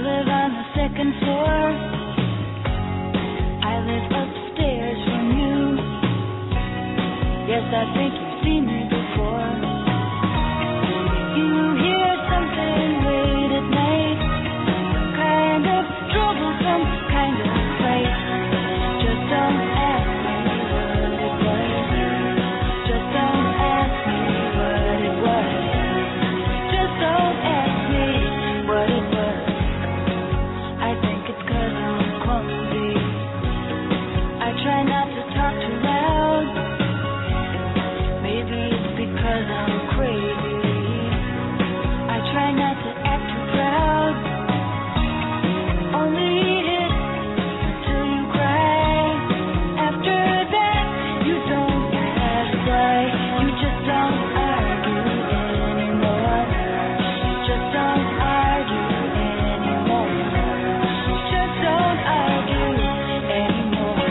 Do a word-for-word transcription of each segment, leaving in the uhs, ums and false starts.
live on the second floor. I live upstairs from you. Yes, I think you've seen me before. You hear something late at night, some kind of trouble, some kind of fight. Just don't ask me what it was. Just don't ask me what it was. Just don't ask me what it was. I think it's 'cause I'm clumsy. I try not to talk too loud. Maybe it's because I'm crazy. I try not to act too proud. Only hit until you cry. After that, you don't ask why. You just don't argue anymore. Just don't argue anymore. Just don't argue anymore.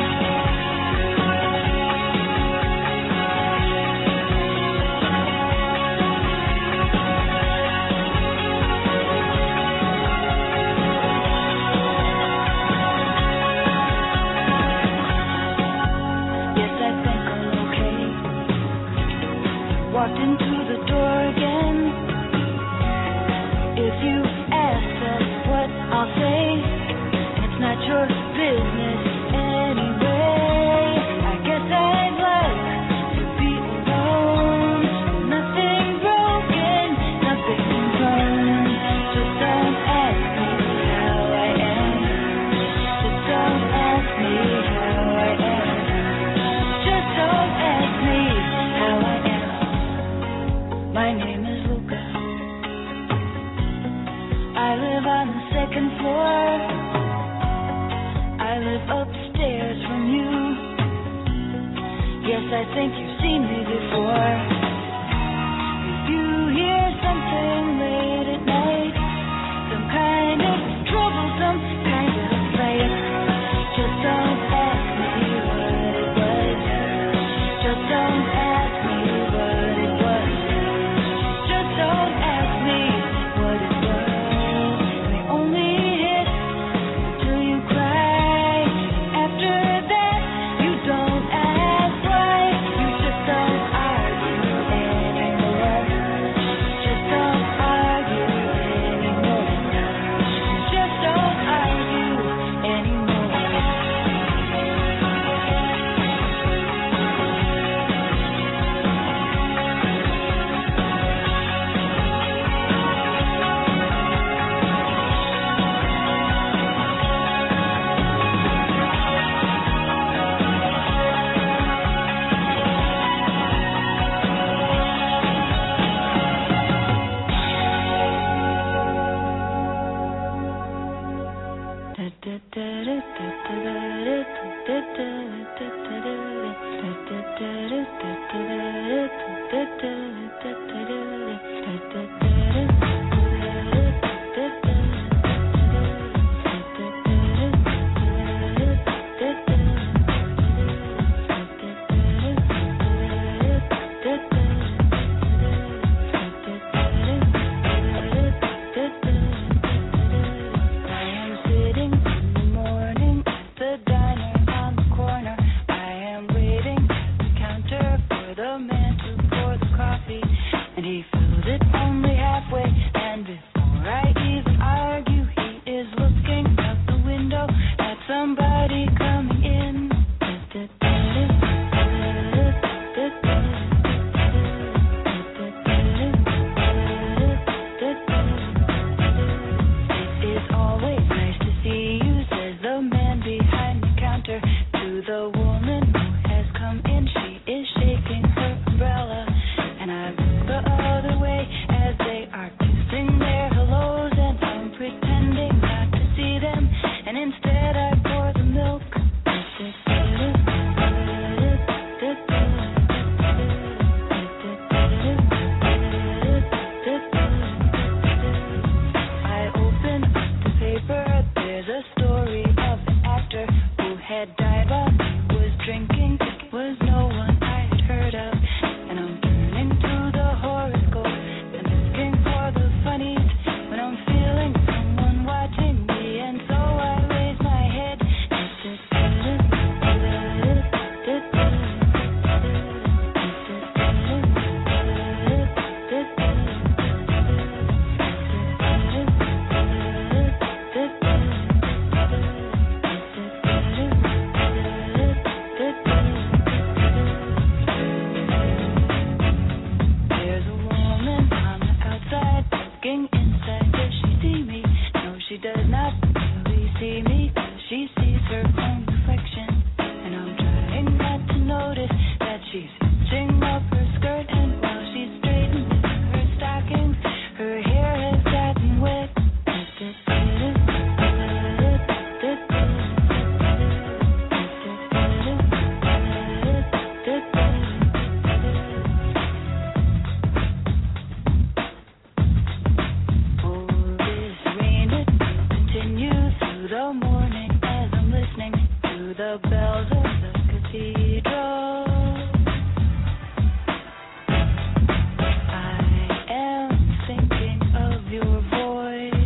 Yes, I think I'm okay. Walked into the door again. If you ask us what I'll say, it's not your business anyway. I guess I'd like to be alone. Nothing broken, nothing wrong. Just don't ask me how I am. Just don't ask me how I am. Just don't ask me how I am. My name is Luca. I live on the second floor. I live upstairs from you. Yes, I think you've seen me before. If you hear something late at night, some kind of trouble, some kind of fight, just don't ask me what it was. Just don't ask me what it was. Just don't ask me what it was. They only hit till you cry. After that, you don't ask why. You just don't argue anymore. Just don't argue anymore. Just don't argue anymore. I am sitting in the morning at the diner on the corner. I am waiting at the counter for the man to pour the coffee, and he filled it only halfway. see me, she sees her own reflection. And I'm trying not to notice that she's hitching up her skirt. And while she's straightening her stockings, her hair has gotten wet. The bells of the cathedral. I am thinking of your voice.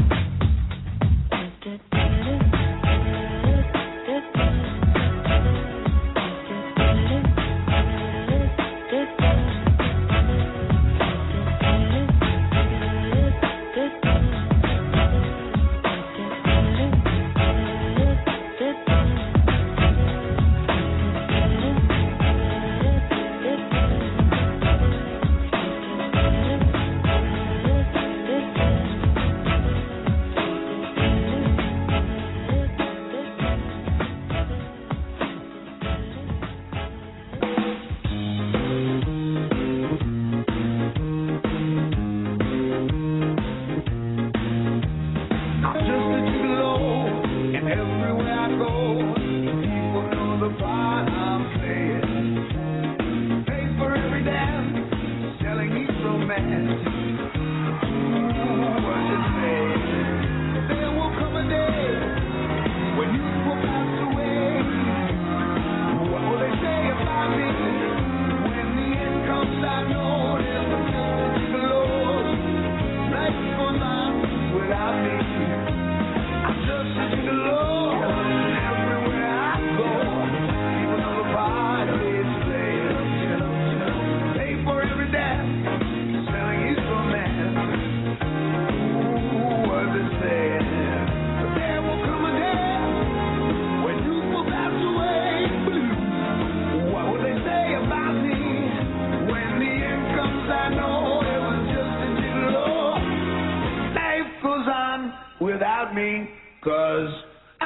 Without me, 'cause I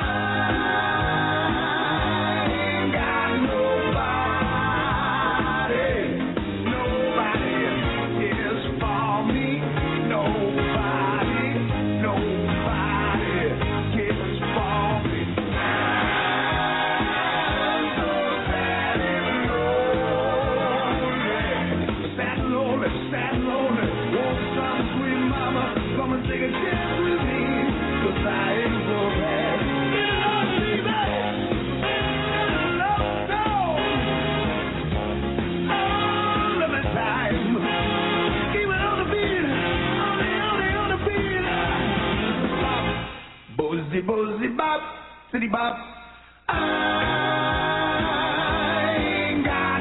ain't got nobody, nobody cares for me, nobody, nobody cares for me. I'm so sad and lonely, sad and lonely, sad and lonely. Want some sweet mama, come and take a chance with me. I ain't so bad. Get along, baby. Love song. Oh, love time. Keep it on the beat. On the, on the, on the beat. Boozy, boozy, bop. City bop. I ain't got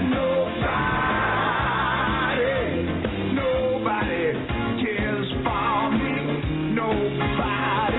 nobody. Nobody cares for me. Nobody.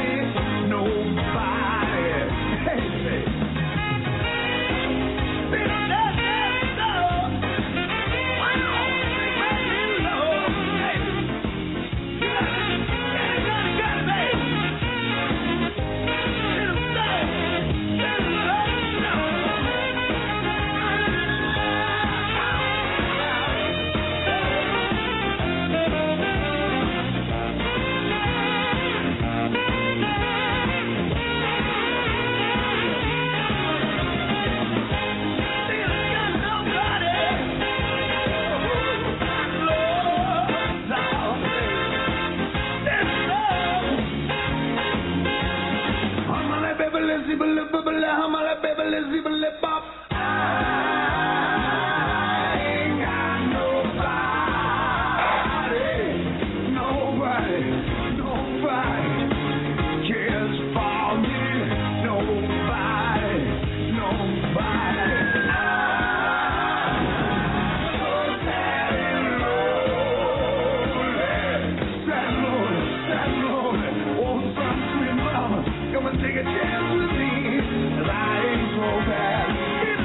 Come and take a chance with me, 'cause I ain't so bad.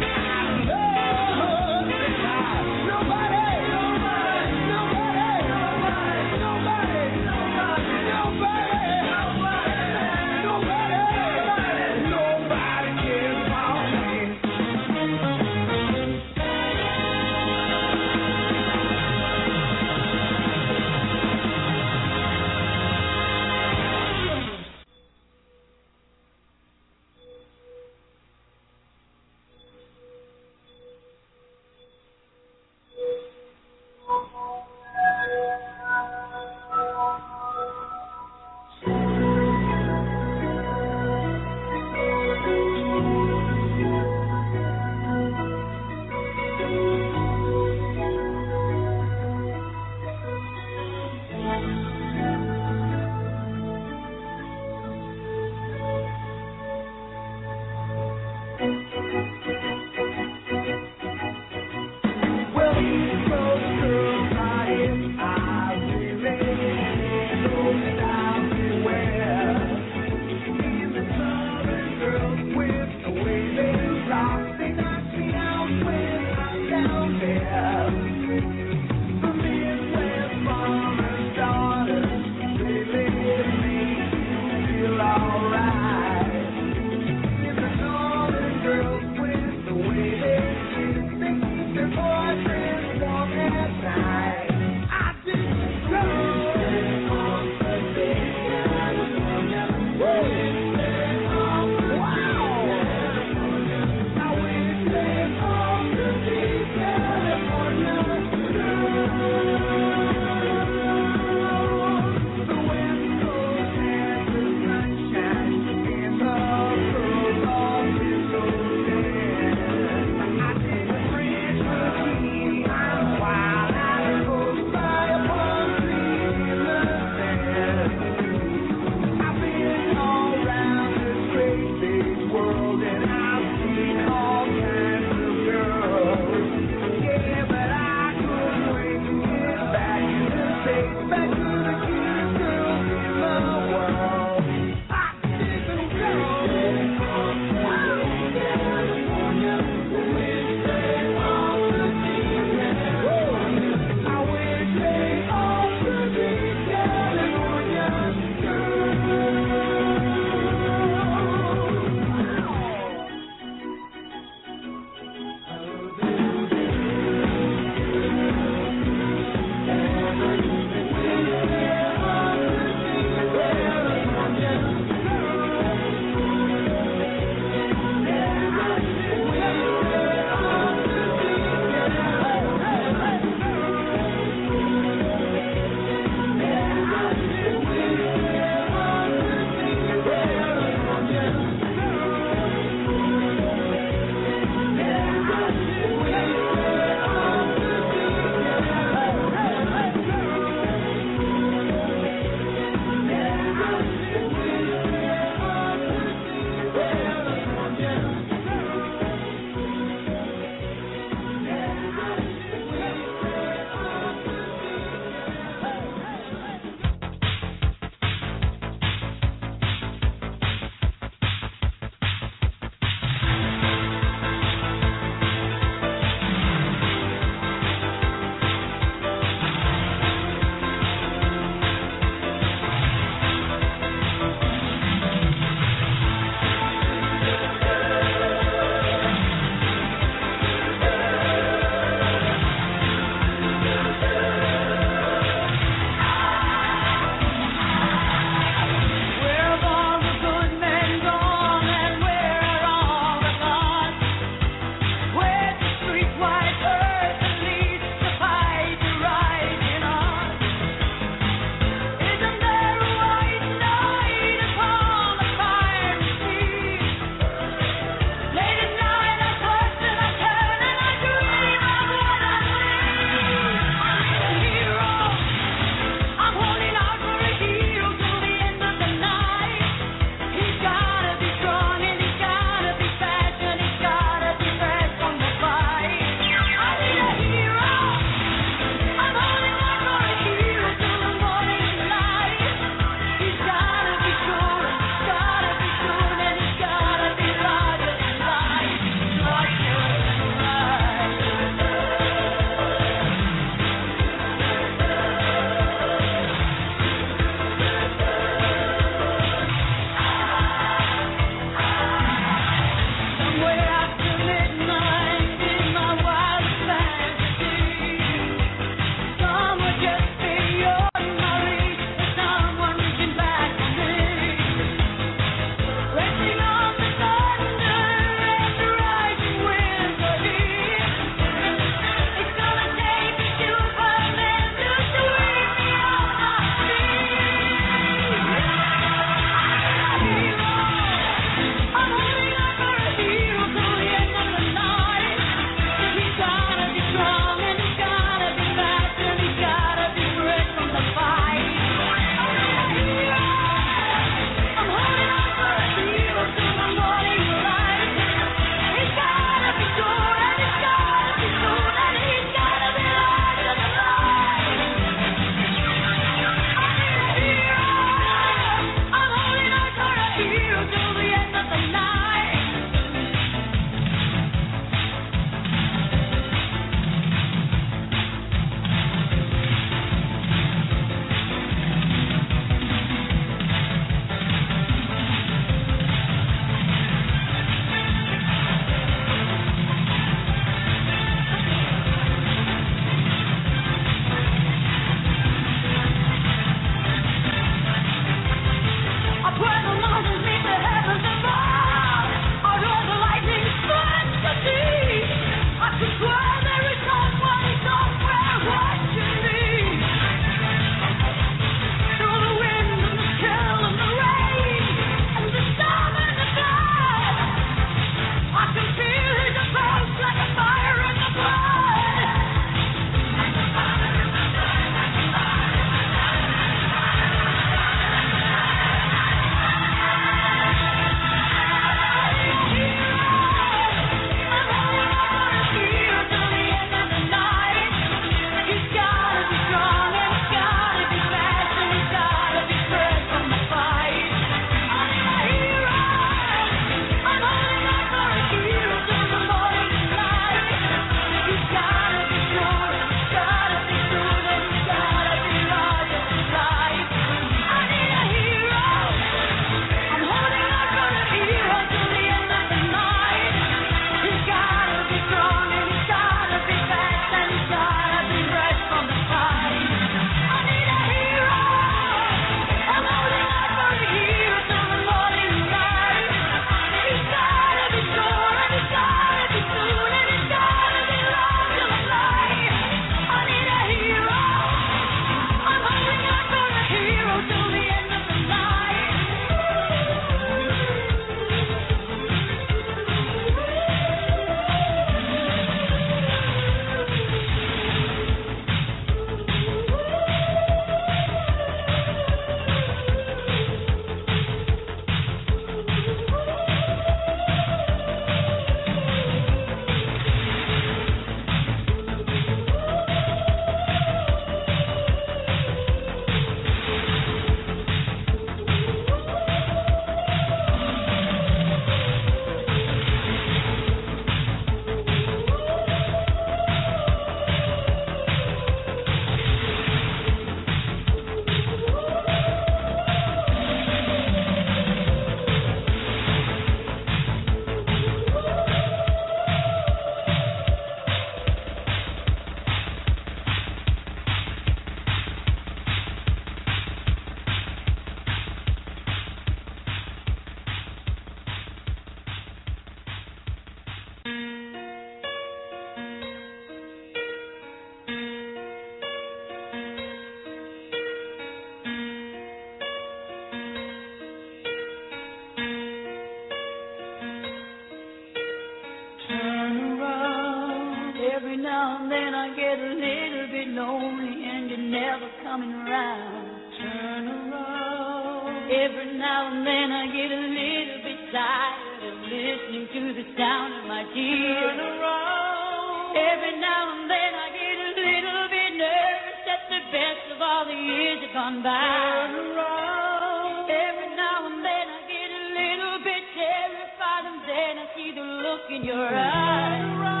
lonely and you're never coming around. Turn around. Every now and then I get a little bit tired of listening to the sound of my tears. Turn around. Every now and then I get a little bit nervous that the best of all the years have gone by. Turn around. Every now and then I get a little bit terrified and then I see the look in your eyes. Turn around.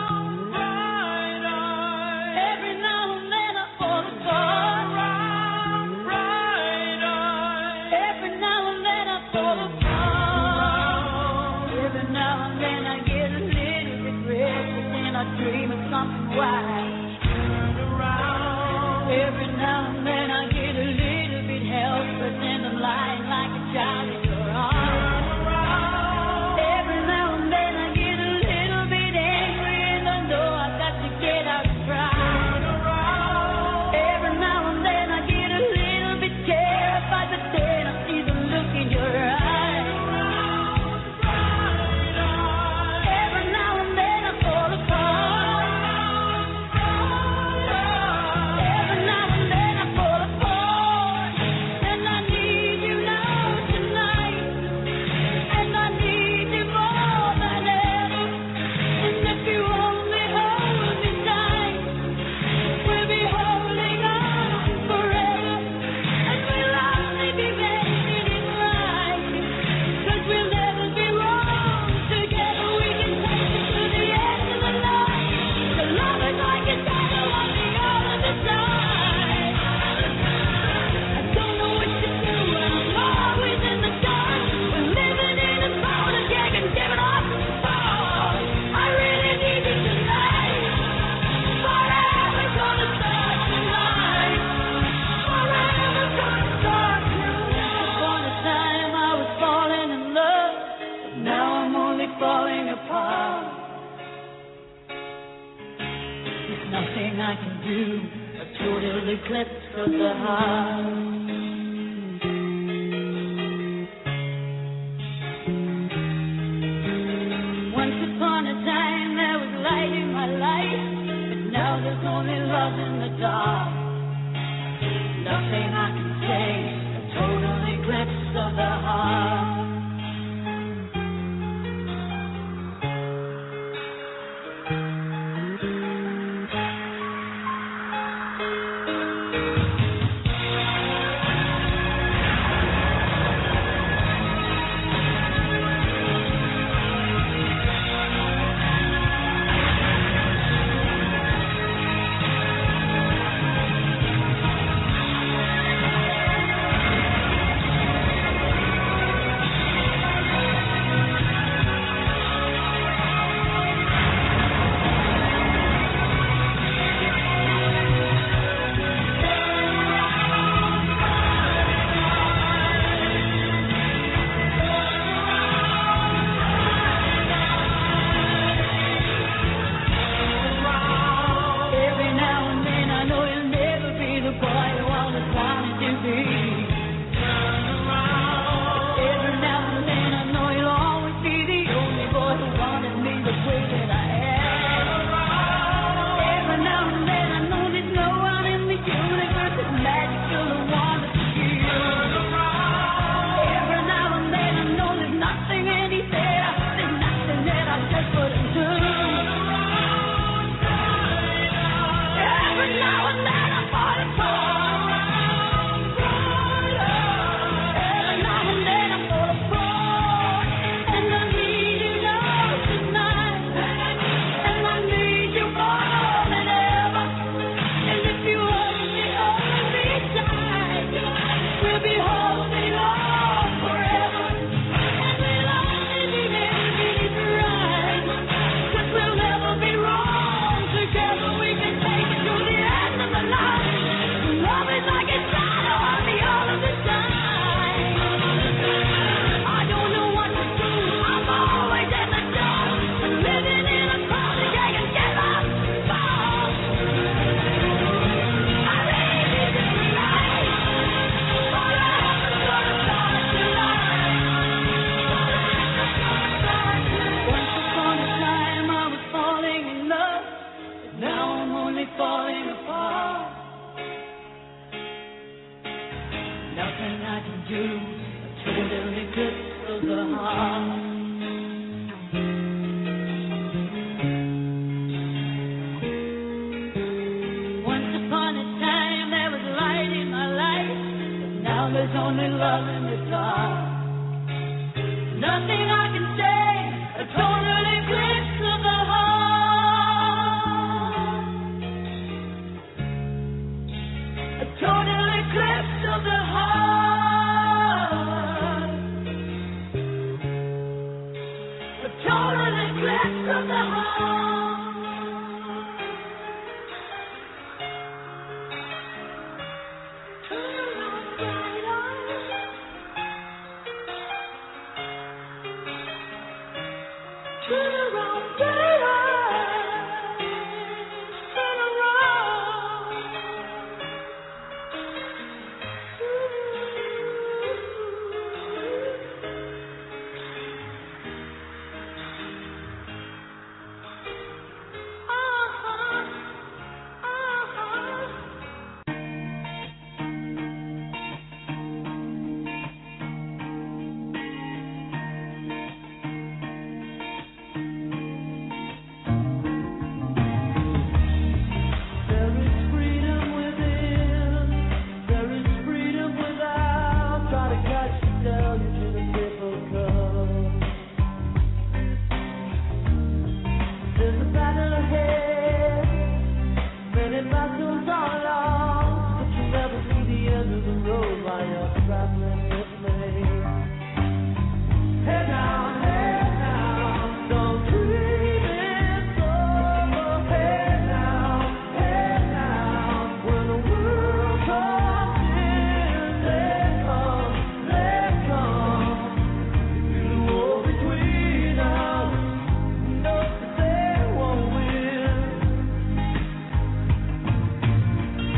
Dream of something wise. Turn around. Every now and then I get a little bit helpless and I'm lying like a child in your arms. Turn around. Every now and then I get a little bit angry and I know I've got to get out and try. Turn around. Every now and then I get a little bit terrified, but then I see the look in your eyes. Falling apart. There's nothing I can do. A total eclipse of the heart. Once upon a time there was light in my life, but now there's only love in the dark. Nothing I can say. A total eclipse of the heart. Every now and then I fall apart. do a total eclipse of the heart. Once upon a time there was light in my life, but now there's only love in the dark. Nothing I can say, a total eclipse of the heart. A total eclipse of the heart. A total eclipse of the heart. Turn around, bright eyes. Turn around, bright eyes. Turn around. Uh-huh. Uh-huh. There is freedom within, there is freedom without. Try to catch the deluge in a paper cup. There's a battle ahead, many battles are lost, but you'll never see the end of the road while you're traveling with me. Head down, head down, don't dream it's over. Head down, head down, when the world comes in, let come, let come. Feel the war between us, know that they won't win.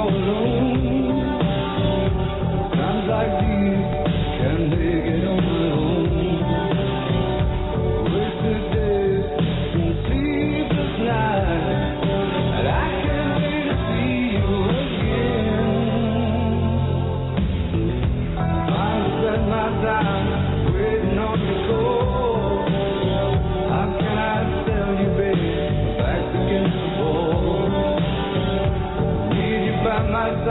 all alone. Times like these can't make it on my own. Wasted days and sleepless nights, and I can't wait to see you again. I spend my time waiting on your call. How can I tell you, babe, my back's against the wall? Need you by my side.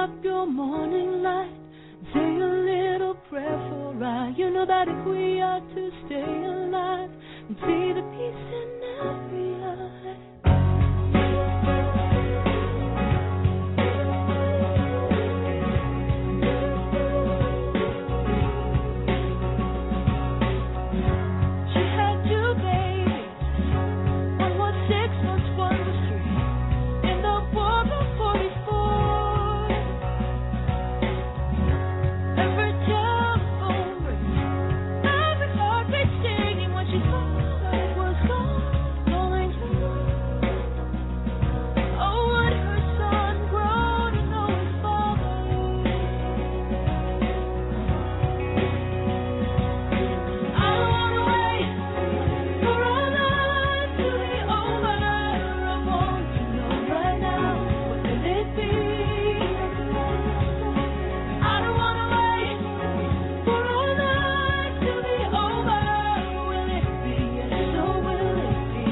up your morning light. Say a little prayer for I. You know that if we are to stay alive and see the peace in every eye. She had two babies. One was six months, one was three. In the war of forty-four. Every telephone ring, every heartbeat singing when she thought it was gone, calling her. Oh, would her son grow to know his father? I don't wanna wait for our lives to be over. I want to know right now, what will it be? I don't wanna wait for our lives to be over. Will it be? Yes, so will it be.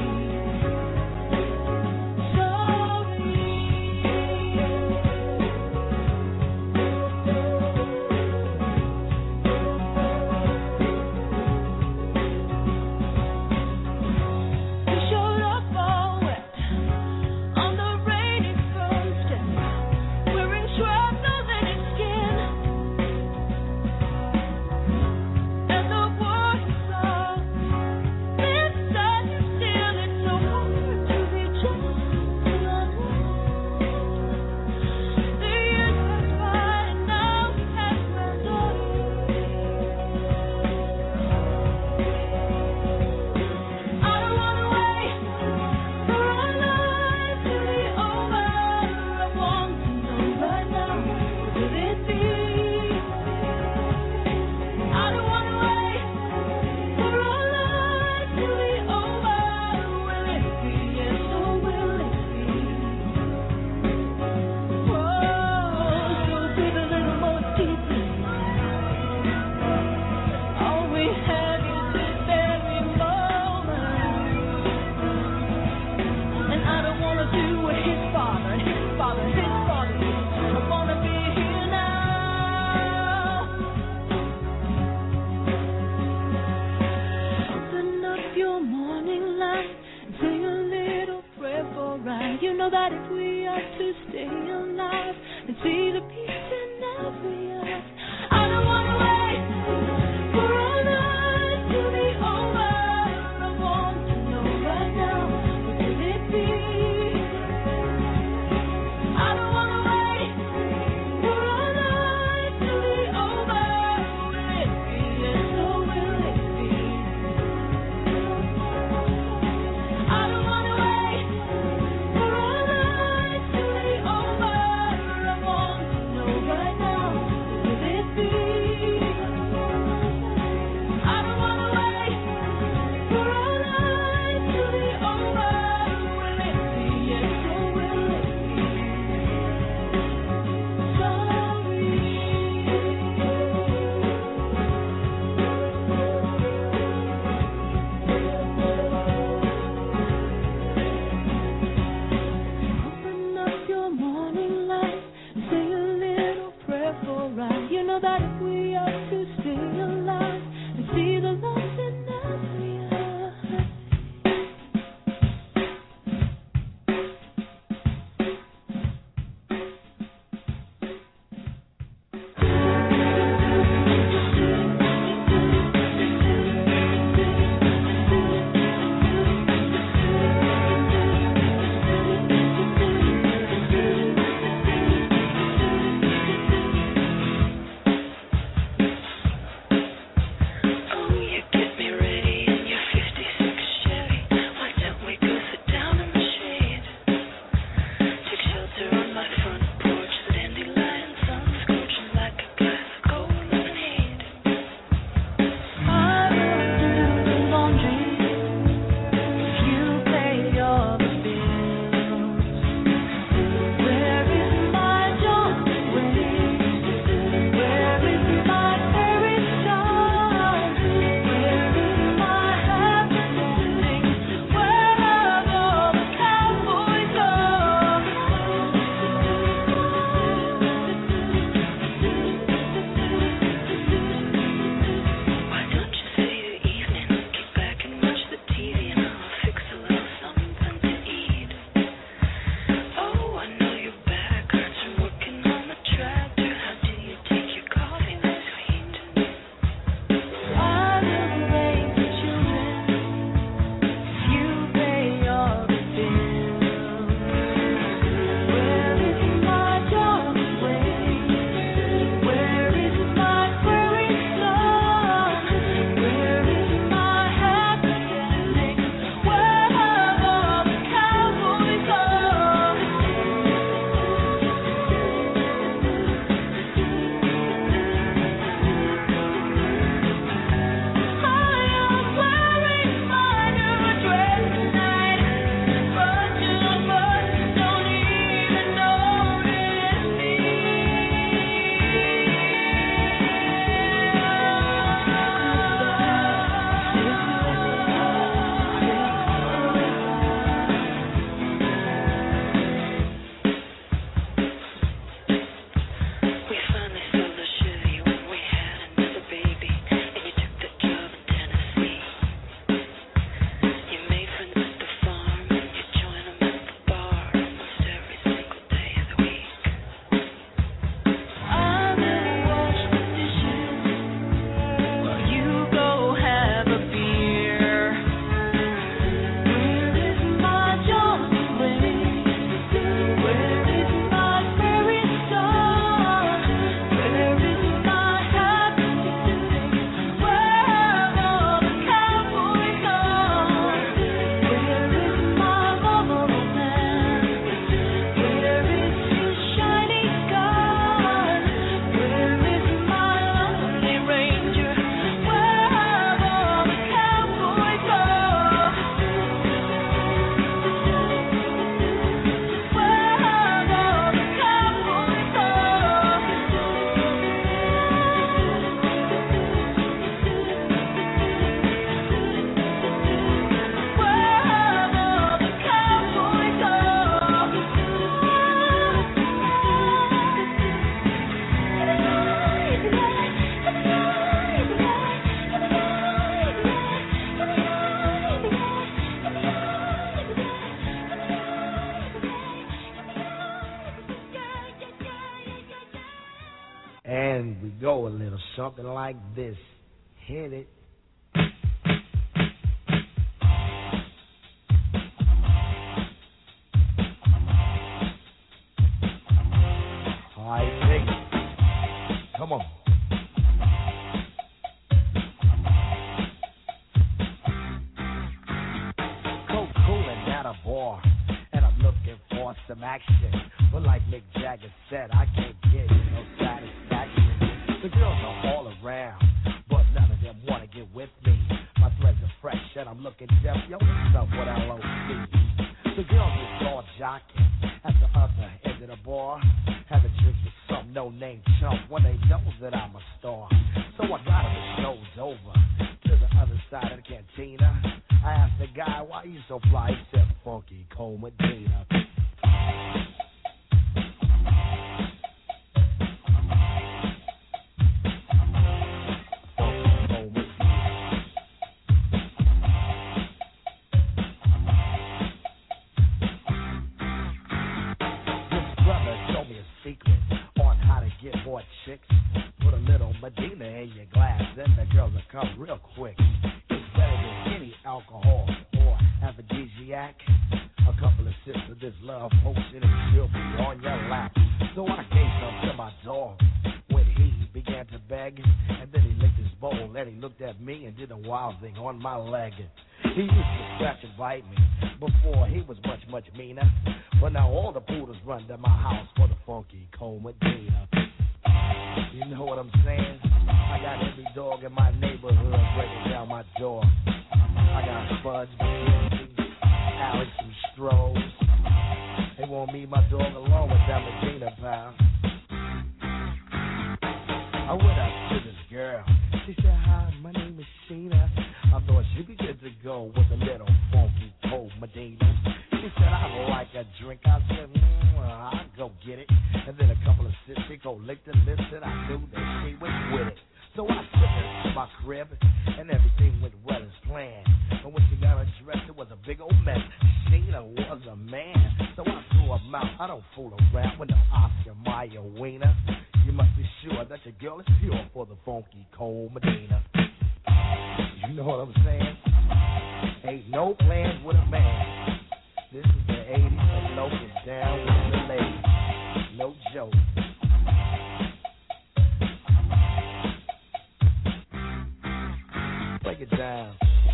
He showed up all wet on the rainy front step, wearing shrapnel in his skin. And the war he saw inside him still. It's so hard to be gentle on him. The years passed by and now he has granddaughters. I don't wanna wait for our lives to be over. I want to know right now, what will it be? I don't wanna wait for our lives to be over. Will it be? Yes, or will it be? Whoa, so breathe a little more deeply. All we have is this very moment. And I don't wanna do what his father, and his father, his father did. I wanna be here now. Open up your morning light and say a little prayer for I. You know that if we are to stay alive and see the peace in every eye. I don't wanna wait for our lives to be over. I want to know right now, what will it be? I don't wanna wait for our lives to be over. Will it be? Yes, or will it be? I don't wanna wait for our lives to be over. I want to know right now, what will it be? I don't wanna wait for our lives to be over. Will it be? Yes, or will it be? Open up your morning light and say a little prayer for I. You know that if we are to stay alive and see the lost in every eye. And we go a little something like this. Hit it. All right, take it. Come on. Coca-Cola at a bar, and I'm looking for some action. But like Mick Jagger said, I can't get no satisfaction. The girls are all around, but none of them wanna get with me. My threads are fresh, and I'm looking deaf. Yo, what's up with L O C? The girls is all jocking at the other end of the bar, having drinks with some no-name chump when they know that I'm a star. So I got him, the show's over, to the other side of the cantina. I asked the guy, why you so fly? He said, Funky Cold Medina. Chicks, put a little Medina in your glass, then the girls will come real quick. It's better than any alcohol or aphrodisiac. A couple of sips of this love potion and she'll be on your lap. So I gave some to my dog when he began to beg, and then he licked his bowl and he looked at me and did a wild thing on my leg. He used to scratch and bite me before he was much, much meaner. But now all the poodles run to my house for the Funky Cold Medina. You know what I'm saying? I got every dog in my neighborhood breaking down my door. I got Spuds, McKenzie, Alex, and Strohs. They want me, my dog, along with that Medina pal. I went up to this girl. She said, hi, my name is Sheena. I thought she'd be good to go with a little Funky Cold Medina. She said, I like a drink. I said, mm, I'll go get it. And then a couple of sips, she go lick the lips, and I knew that she was with it. So I took her to my crib, and everything went well as planned. But when she got her dressed, it was a big old mess. Sheena was a man, so I threw her mouth. I don't fool around with no Oscar Mayer wiener. You must be sure that your girl is pure for the Funky Cold Medina. You know what I'm saying? Ain't no plans with a man. This is the eighties, and low is down with the ladies. No joke. Break it down.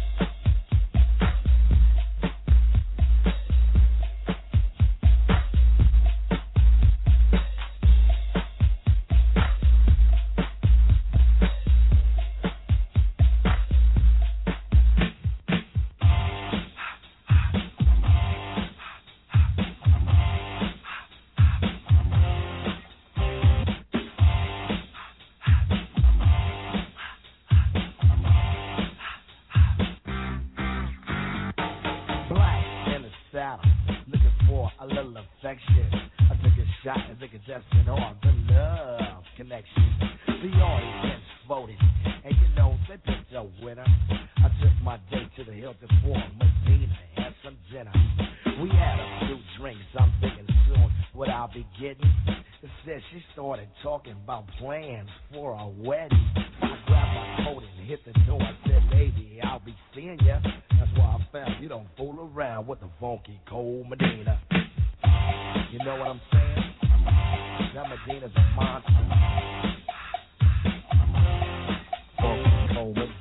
I took a shot at the contestant on the love connection. The audience voted, and you know they picked a winner. I took my date to the Hilton for Medina and some dinner. We had a few drinks, I'm thinking soon what I'll be getting. Instead, she started talking about plans for a wedding. I grabbed my coat and hit the door. I said, baby, I'll be seeing ya. That's why I found you don't fool around with the Funky Cold Medina. You know what I'm saying? That Medina's a monster. Funky Cold Medina.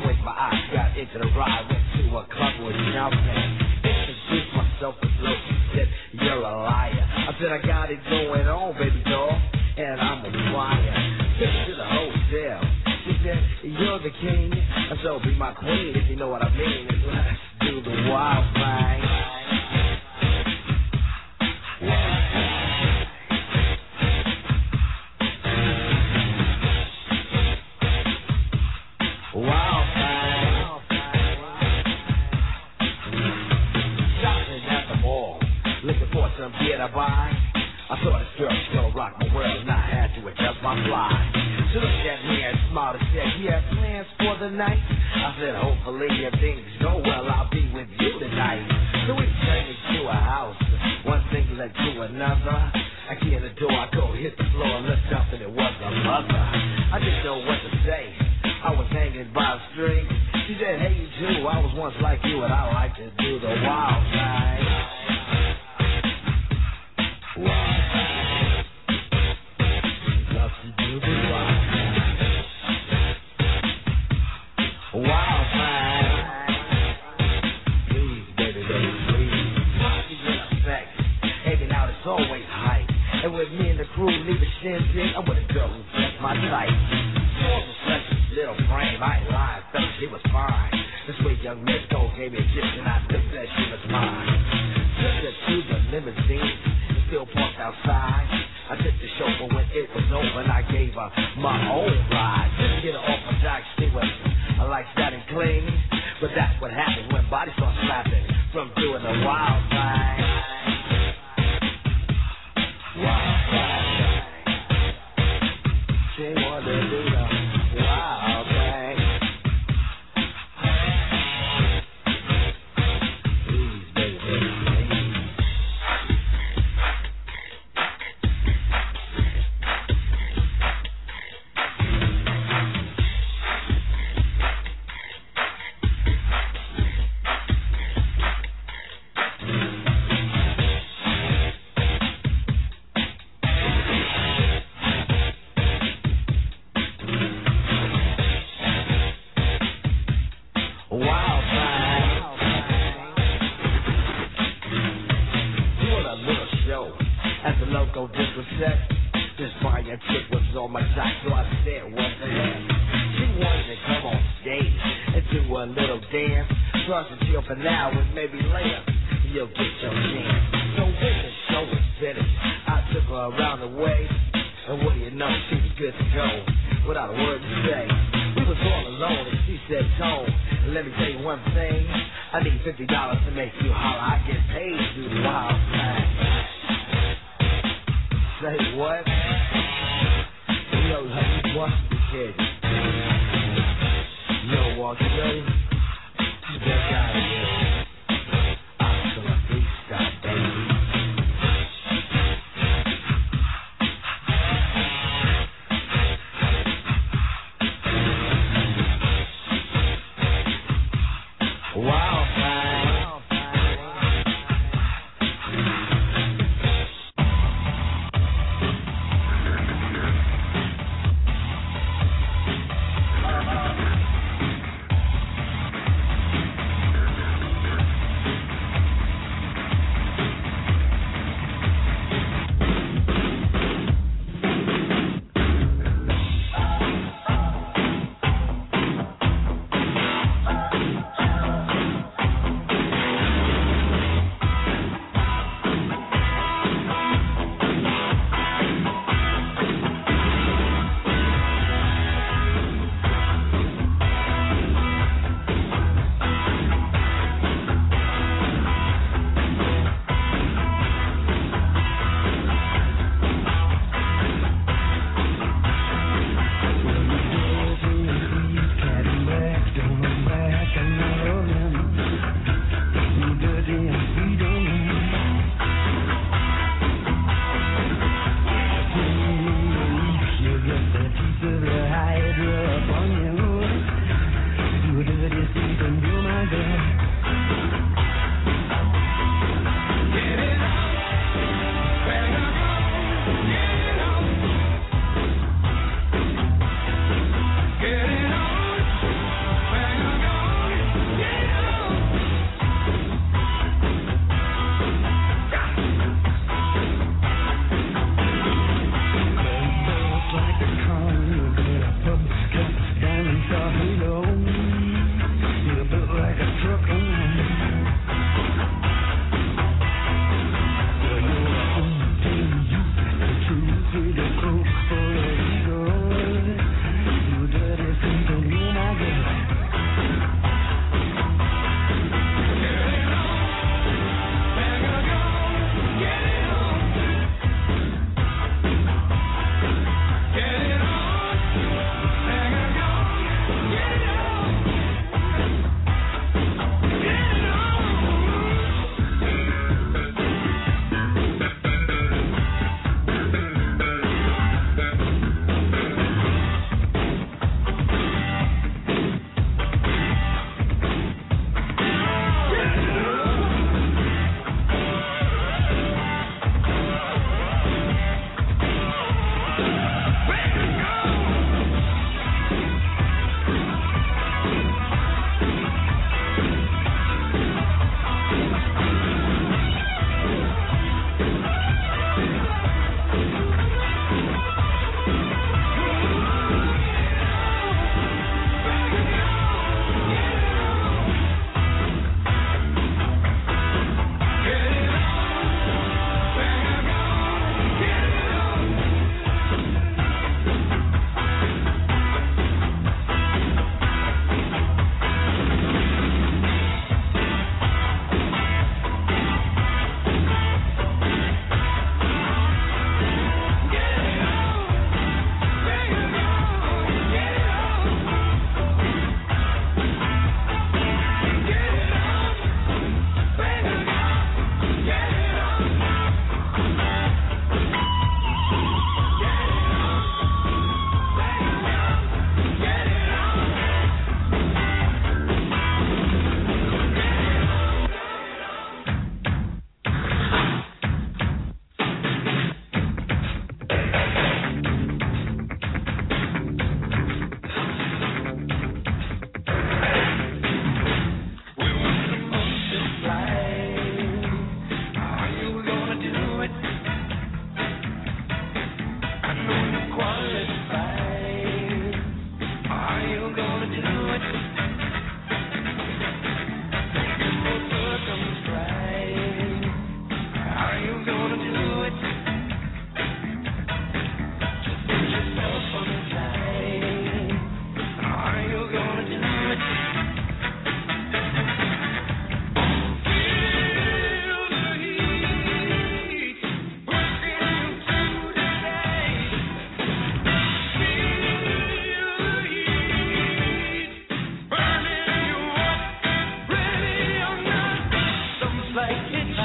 Into the ride, went to a club with jumping. Introduced myself as Loki. said I got it going on, baby doll, and I'm a fire. Took her to the hotel. She said, you're the king, so be my queen if you know what I mean. Let's do the wild thing. Wild thing. Shopping at the mall, looking for some gear to buy. I saw this girl, she gonna rock my world, and I had to adjust my fly. She looked at me and smiled and said, you have plans for the night? I said, hopefully if things go well, I'll be with you tonight. So we turned into a house, one thing led to another. I key in the door, I go hit the floor, looked up and it was a mother. I didn't know what to say, I was hanging by a string. She said, hey you too, I was once like you and I like to do the wild thing. Wild. Wild thing. Please, baby, baby, please. She's in effect. Hanging out is always hype. And with me and the crew leave a shindig, I'm with a girl who fits my type. Small and precious little frame, I ain't lying, fella, she was fine. This way young Miss Cole gave me a gift and I knew that she was mine. Took her to the limousine and still parked outside. I took the chauffeur when it was over and I gave her my own ride. Didn't get her off my jock, she was I like that and clean, but that's what happens when bodies start slapping from doing the wild thing. Wild thing. She wanted to do the wild thing. Please, baby, baby, please. For now and maybe later, you'll get your chance. So when the show was finished, I took her around the way, and what do you know, she was good to go, without a word to say. We was all alone, and she said, Tone, let me tell you one thing, I need fifty dollars to make you holler. I get paid to do the wild thing. Say what? Yo, honey, what's the kid? Yo, walk you ready? You better out of here. I'm still a freestyle, baby. Wild thing.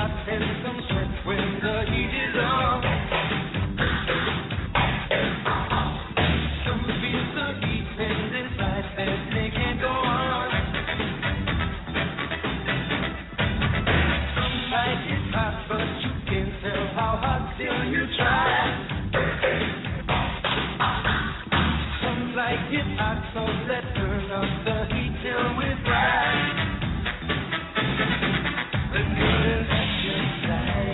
hot and some sweat when the heat is on. Some feel the heat and decide that they can't go on. Some like it hot, but you can't tell how hot till you try. Some like it hot, so let's turn up the heat till we fry. The good is exercise.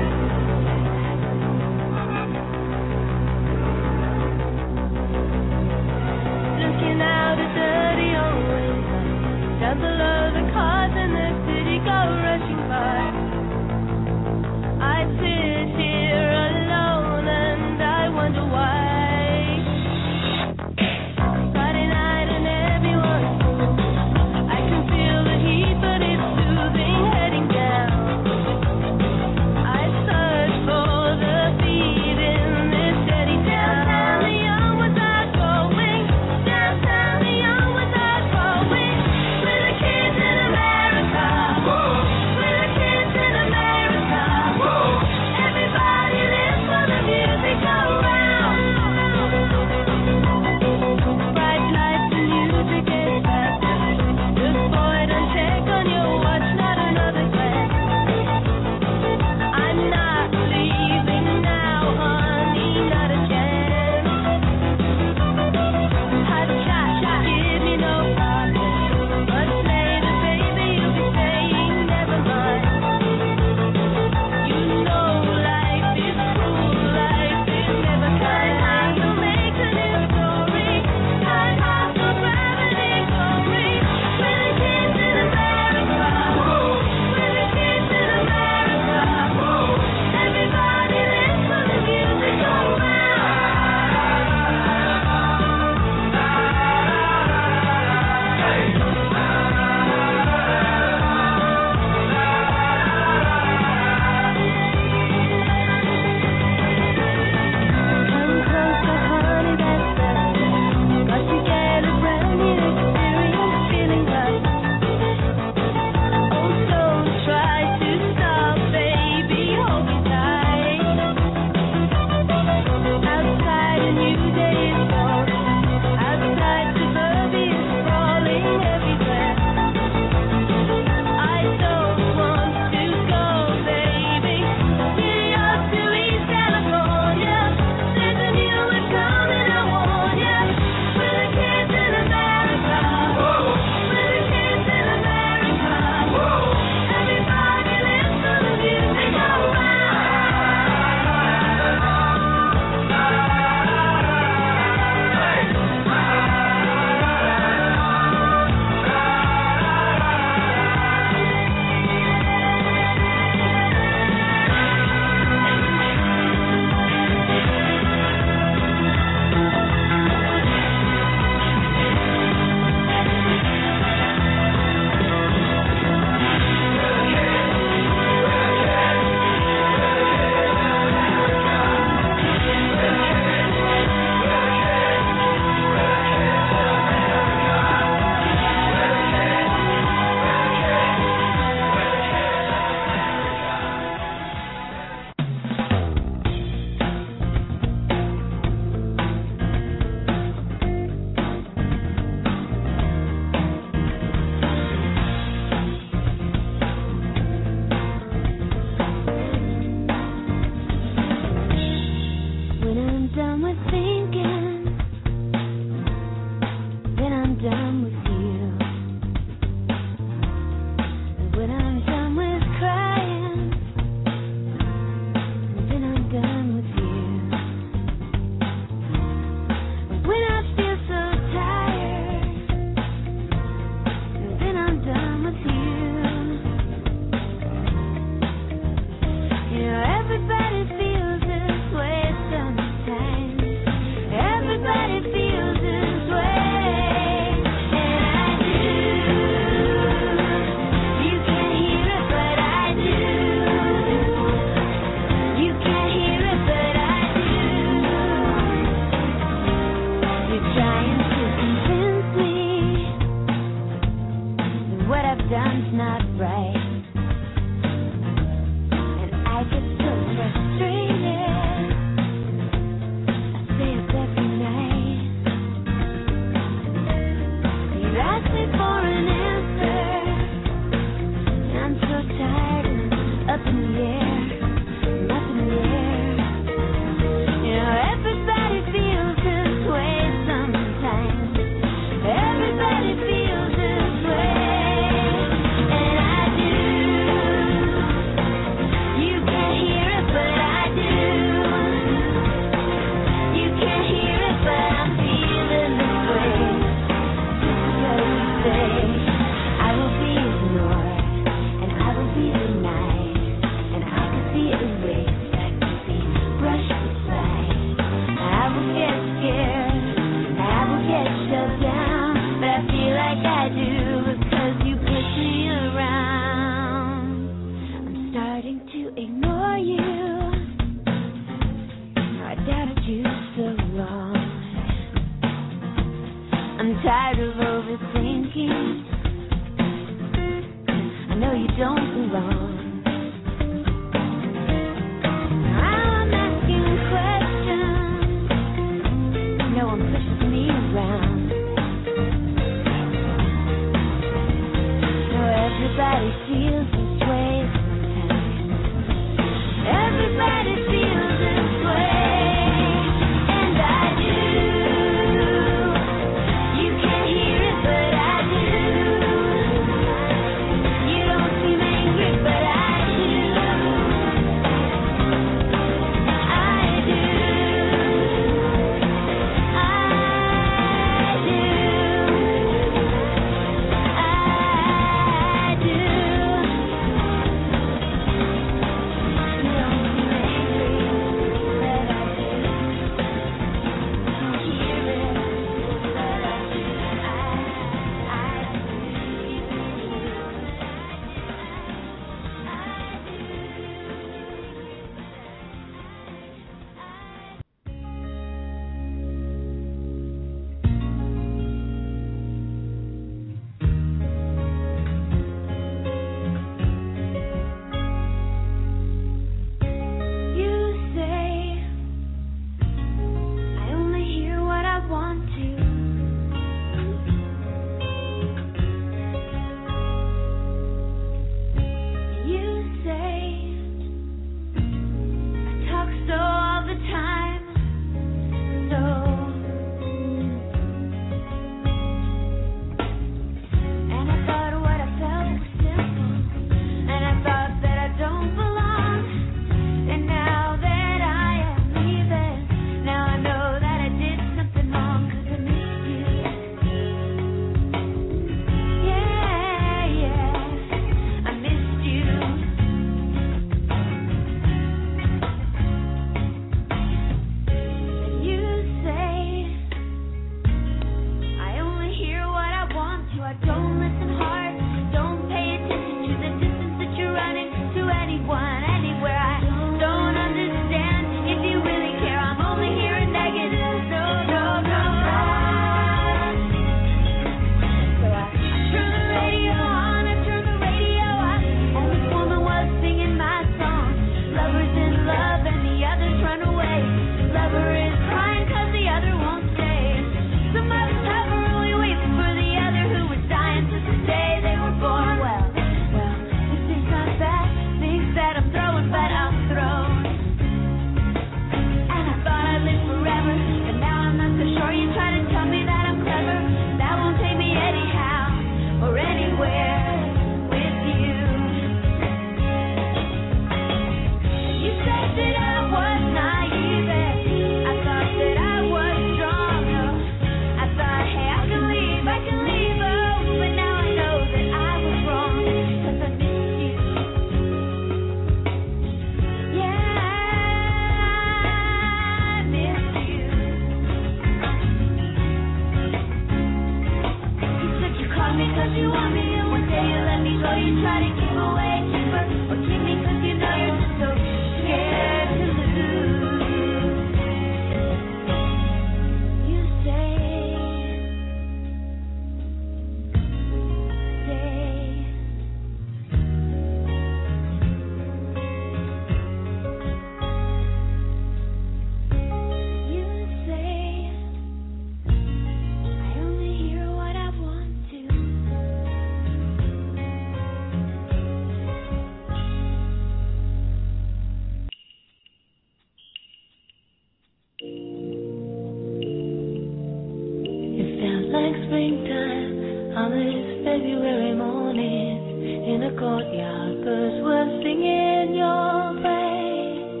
springtime on this February morning in a courtyard, birds were singing your praise.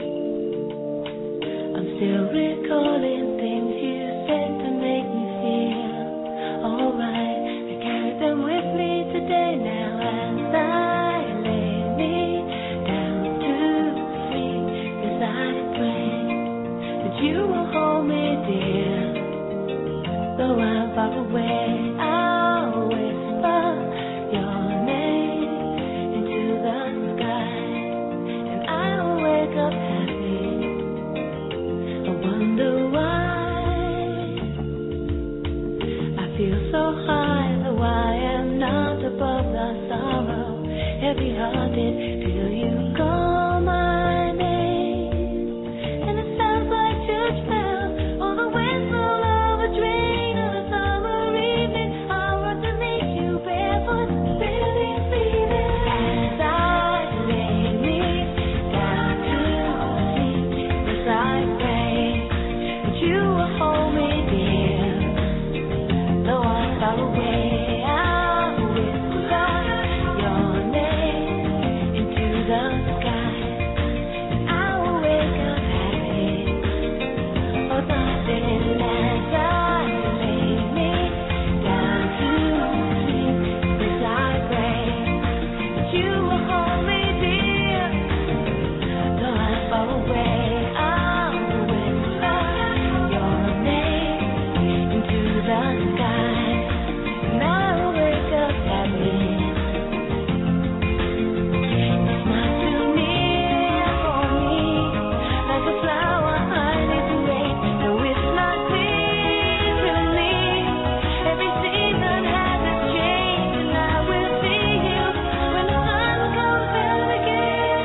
I'm still recalling things you said to make me feel alright. I carry them with me today now as I lay me down to sleep. As I pray that you will hold me dear, though I'm far away. I'll whisper your name into the sky, and I'll wake up happy. I wonder why I feel so high, though I am not above the sorrow. Heavy-hearted till you call my name, and it sounds like church bells or the whistle of a train on a summer evening. I'll run to meet you barefoot, barely breathing. As I lay me down to sleep, as I pray that you will hold me dear, though I'm far away. I'll whisper your name into the sky, and I will wake up happy. Oh, darling, as I lay me down to sleep, as I pray that you will hold me dear, though I'm far away. I'll whisper your name into the sky, and I'll wake up happy. It's not too near for me, like a flower I need to rain. No, it's not clear to me. Every season has its change, and I will see you when the sun comes out again.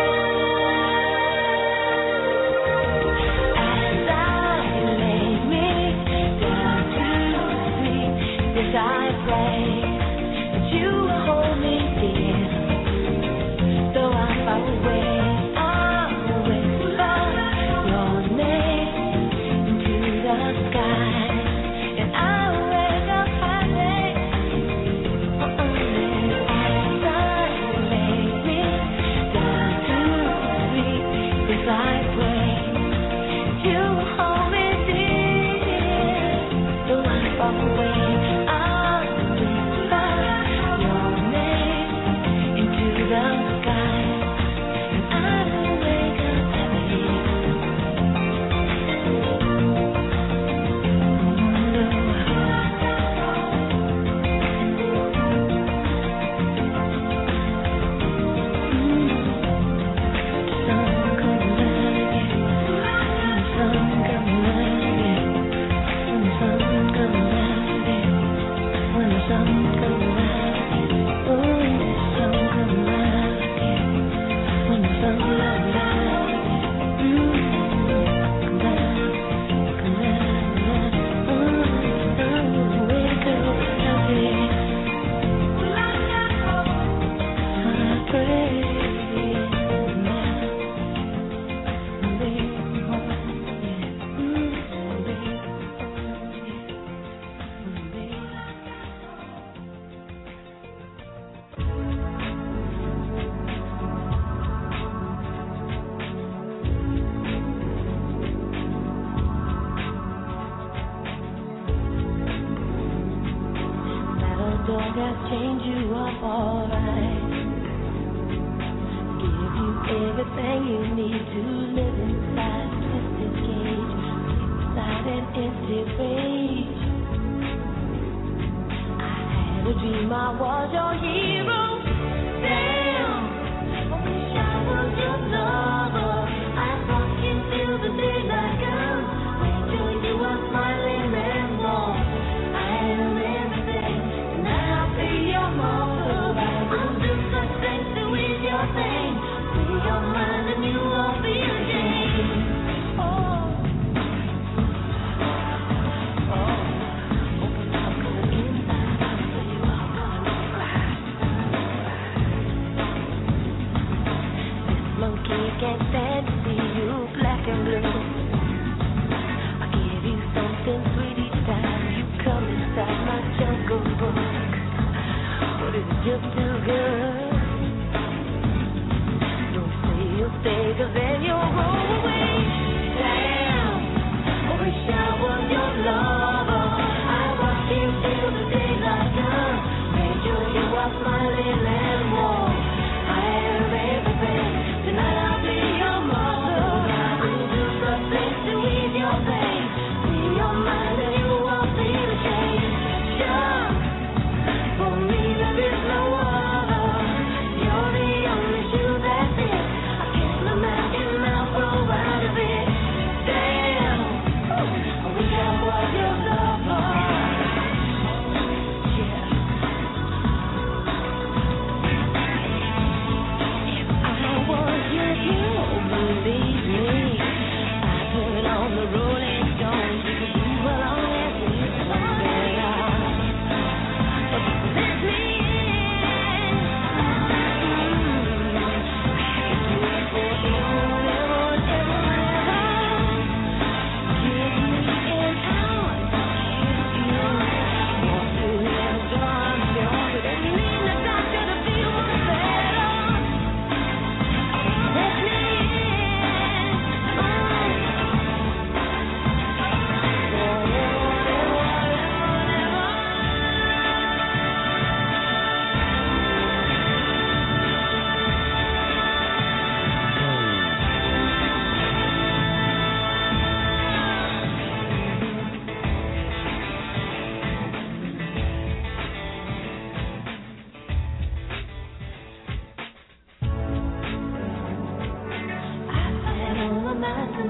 As I lay me down to sleep, as I pray that you will hold me dear, though I'm far away. I'll whisper your name into the sky, and I'll wake up happy. As I lay me down to sleep, as I pray that you will hold me dear, though I'm far away. I'll whisper your name into the sky, and I'll wake up happy. When the sun comes out again, oh, the sun comes out again. When the sun comes out again, mm, come out, come out, oh, I'll wake up happy. I pray now, I'll be home, yeah, mm, I'll be that old dog has changed you up alright. Give you everything you need to live inside a twisted cage, inside an empty rage. I had a dream I was your hero. Damn, I wish I was your lover. I fuck until the daylight comes. Wait till you are smiling and warm. I am everything, and I'll be your mother. I'll do such things to ease your pain. Free your mind and you won't be ashamed. Oh, oh, open up 'cause inside, so you are gonna cry.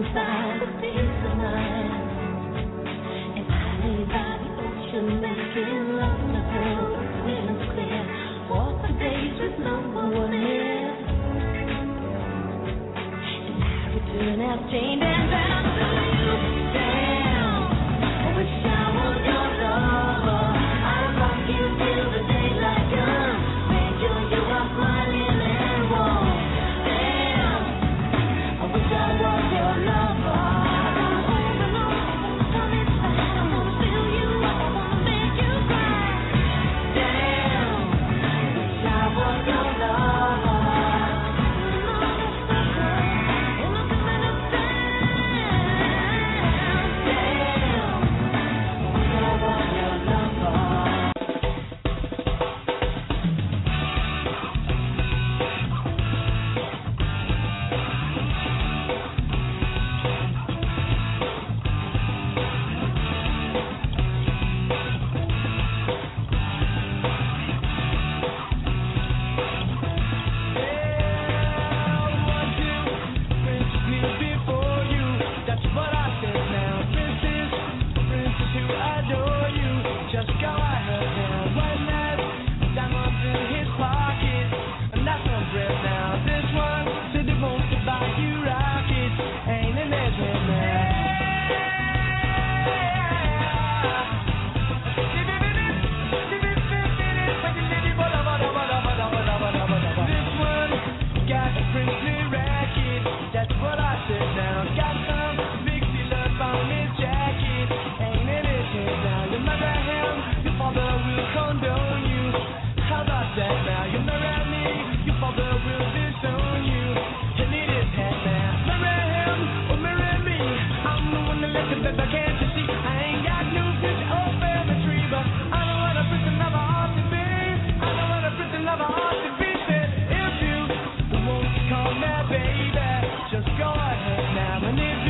find a peace of mind. And I lay by the ocean, making love to her, the feeling's clear. Walk the days with no one near. And I return out chained and bound to you. Damn, I wish I was your lover. I'd rock you till the daylight comes. Make sure you are smiling and warm. Damn, I wish I was your lover. I wanna know, I wanna come inside, I wanna fill you up, I wanna make you cry. Damn, I wish I was your lover. Oh, look at me now. Just go ahead now, and if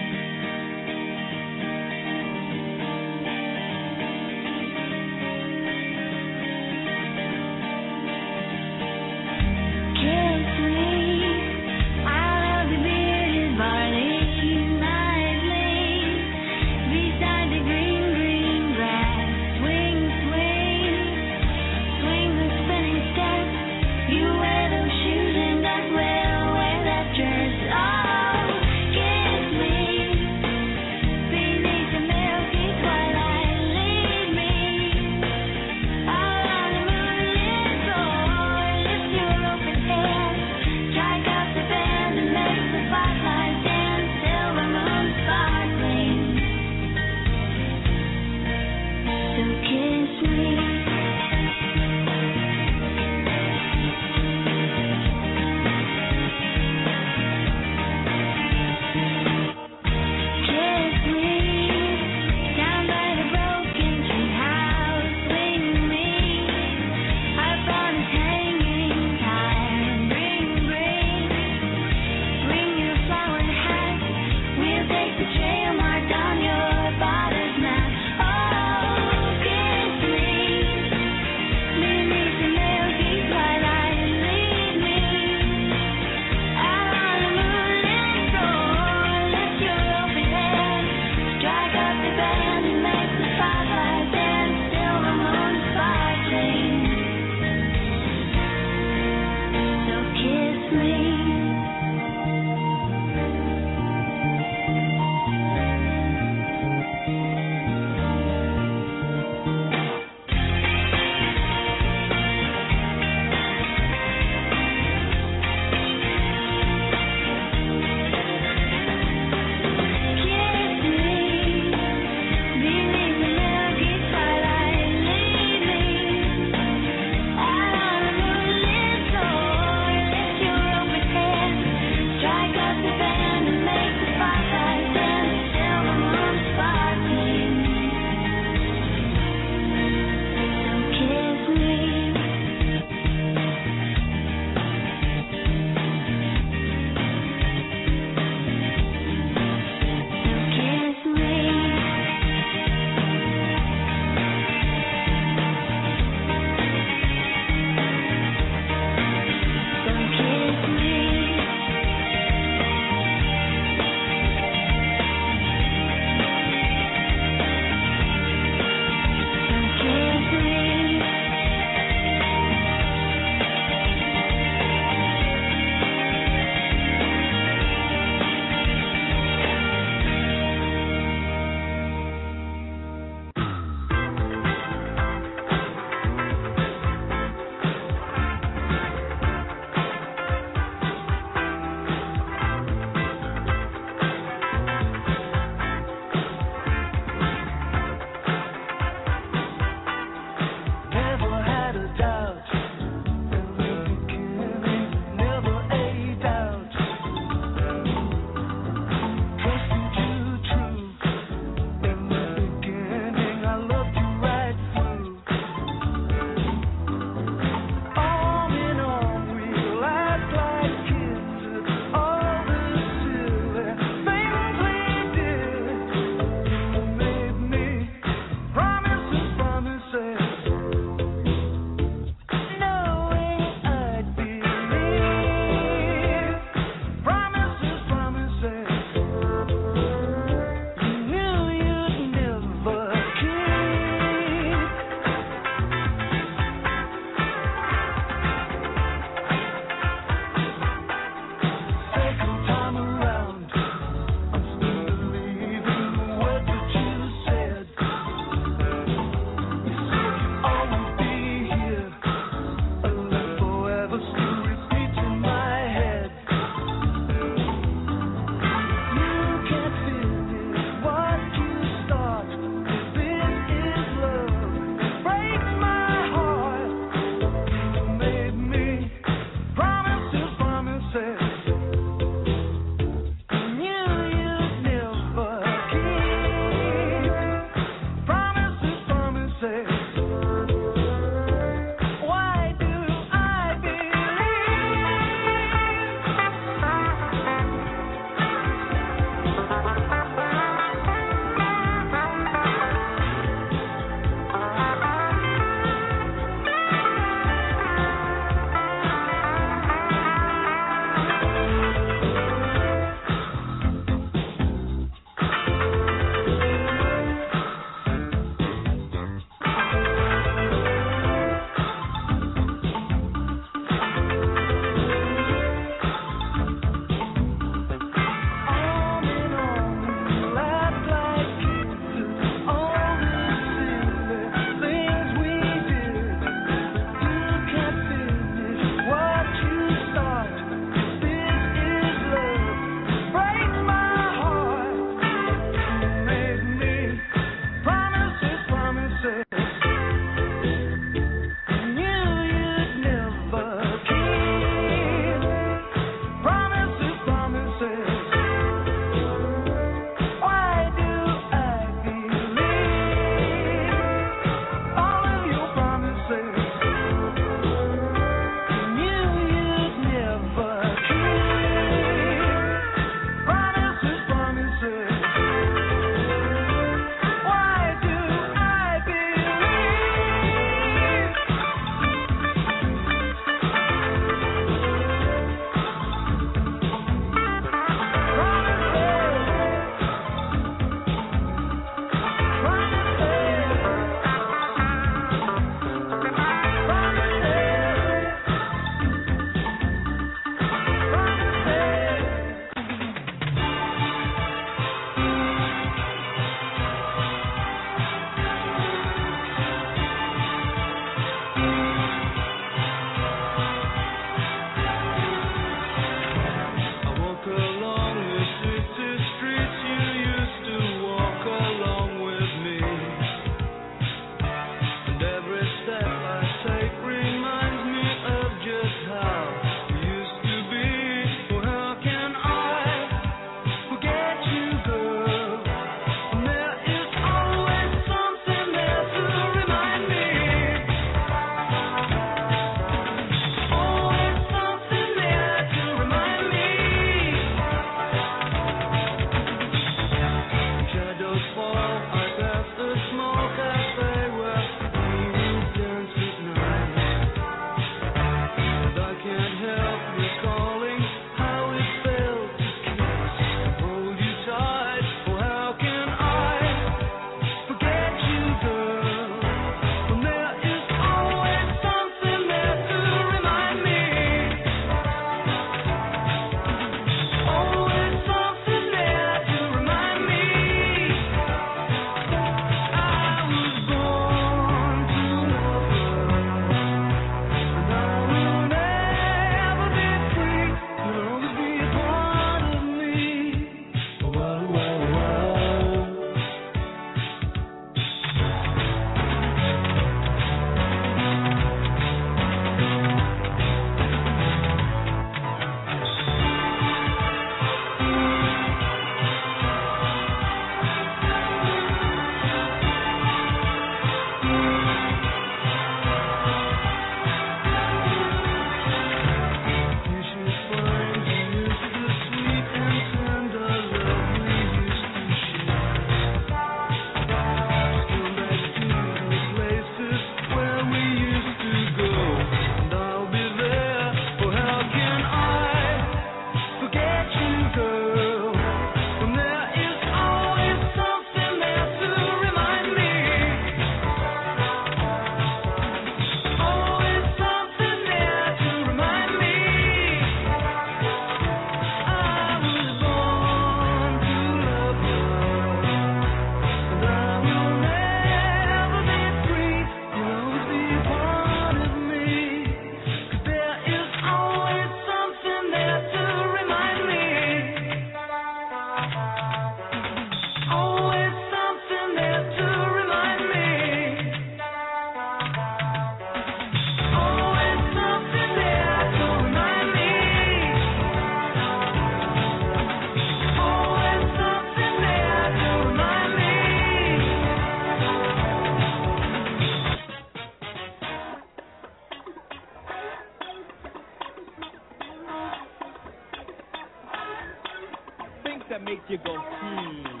that make you go, hmm.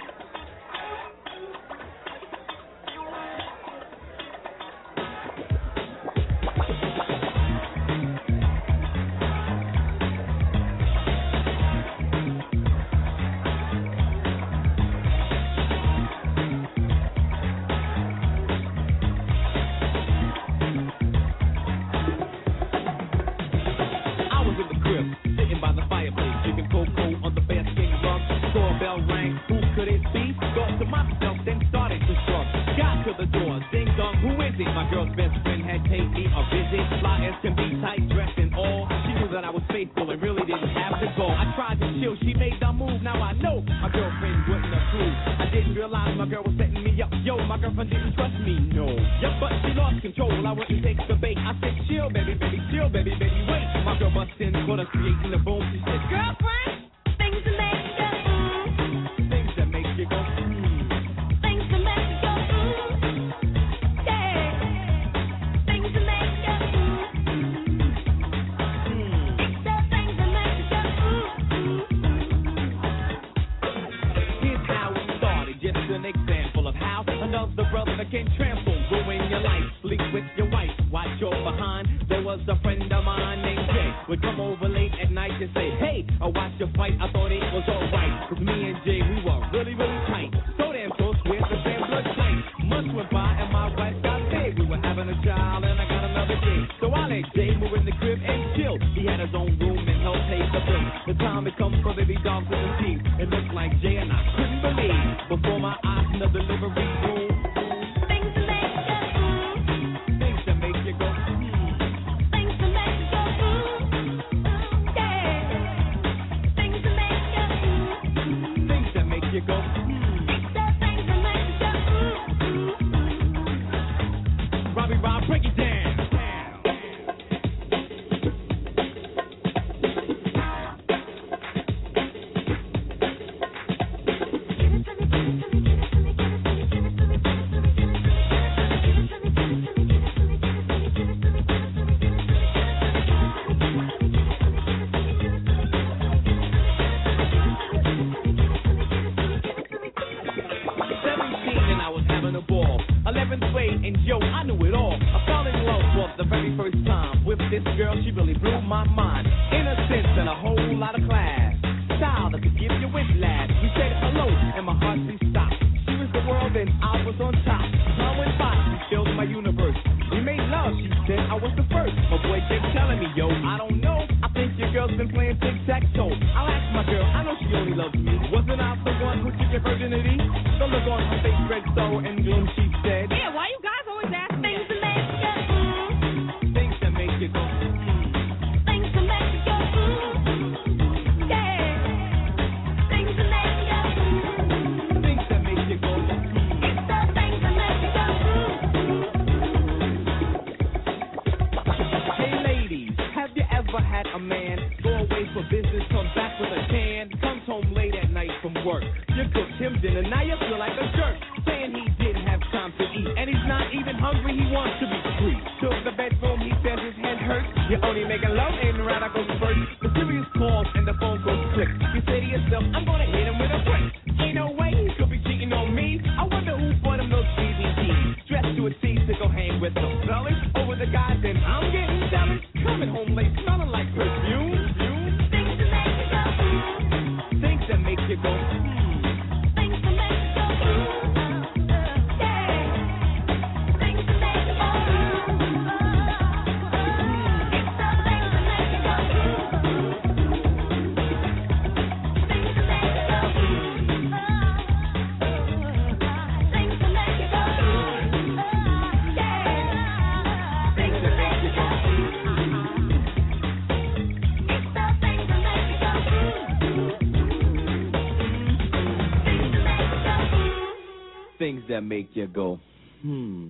My girl's best friend had paid me a visit. Fly as can be, tight dressed and all. She knew that I was faithful and really didn't have to go. I tried to chill, she made the move. Now I know my girlfriend wouldn't approve. I didn't realize my girl was setting me up. Yo, my girlfriend didn't trust me, no. Yep, but she lost control. I wouldn't take the bait. I said, chill, baby, baby, chill, baby, baby, wait. My girl bust in, caught us creating the boom. She said, girlfriend, things that make you go, mm. Things that make you go, mm. Things that make you go, mm. The brother that can trample, ruin your life, sleep with your wife, watch your behind. There was a friend of mine named Jay, would come over late at night and say, hey, I watched your fight, I thought it was alright. Cause me and Jay, we were really, really tight. So damn close, we're the same blood type. Months went by and my wife got big. We were having a child and I got another kid. So I let Jay move in the crib and chill. He had his own room and helped pay the bill. The time had come for baby dogs to the team. It looked like Jay and I couldn't believe. Before my eyes in the delivery room. You go, hmm. Robbie Rob, break it down. And yo, I knew it all. I fell in love for the very first time with this girl. She really blew my mind. Innocence and a whole lot of class. Style that could give you whiplash. We said hello and my heart beat stopped. She was the world and I was on top. Time went by, she filled my universe. We made love, she said I was the first. My boy kept telling me, yo, I don't know. I think your girl's been playing tic-tac-toe. I'll ask my girl, I know she only loves me. Wasn't I the one who took your virginity? The look on her face, red sorrow and gloom, she said, yeah, why you guys always ask me? Things that make you go, mm. Things that make you go, mm. Things that make you go, mm. Yeah. Things that make you go, mm. Things that make you go, mm. It's the things that make you go, mm. Hey ladies, have you ever had a man go away for business, come back with a tan, comes home late at night from work? You cooked him dinner, now you feel like a jerk, saying he didn't have time to eat, and he's not even hungry, he wants to be free. To the bedroom, he says his head hurts. You're only making love, and right I go first. The serious calls and the phone goes click. You say to yourself, I'm gonna hit him with a brick. Ain't no way he could be cheating on me. I wonder who bought him those D V Ds. Dressed to a T to go hang with some fellas. Over the guys, and I'm getting jealous. Coming home late, smelling like perfume. Things that make you go, mm. Things that make you go, mm. Things that make you go, mm. Yeah. Things that make you go, mm. It's the things that make you go, mm. Things that make you go, mm. Things that make you go, mm. Yeah. Things that make you go, mm. It's the things that make you go, mm. Things that make you go, hmm.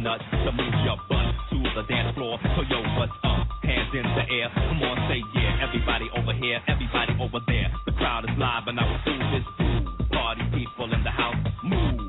nuts to move your butt to the dance floor. So yo, what's up? Hands in the air. Come on, say yeah. Everybody over here, everybody over there. The crowd is live and I will do this too. Party people in the house, move.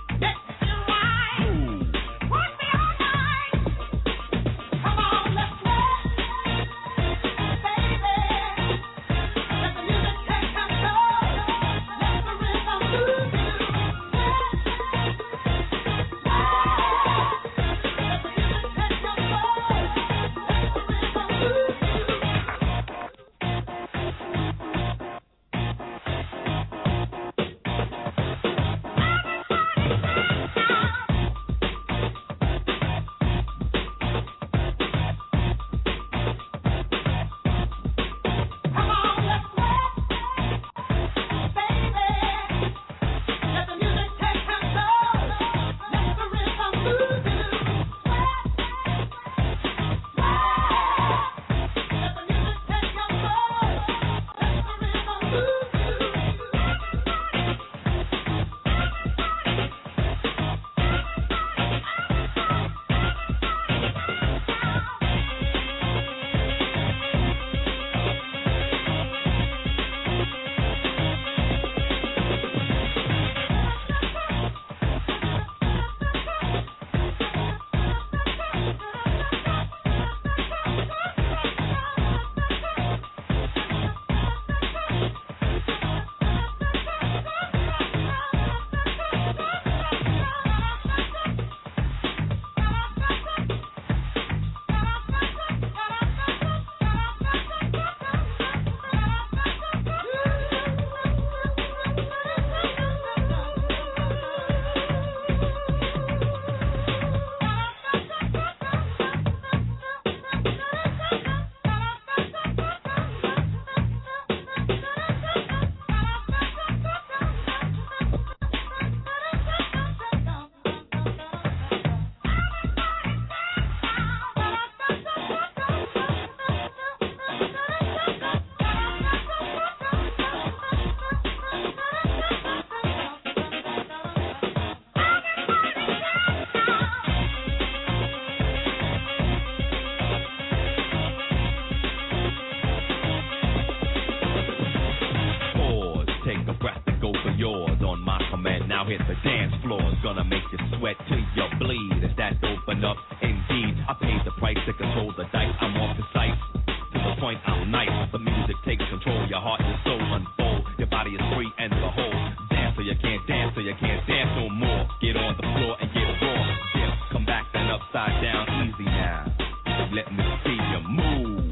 Hit the dance floor, it's gonna make you sweat till you bleed. Is that open up? Indeed, I paid the price to control the dice. I'm off the sight to the point I'm nice. The music takes control, your heart and soul unfold. Your body is free and behold. Dance so you can't dance, so you can't dance no more. Get on the floor and get raw. Dip, come back then upside down, easy now. Let me see you move.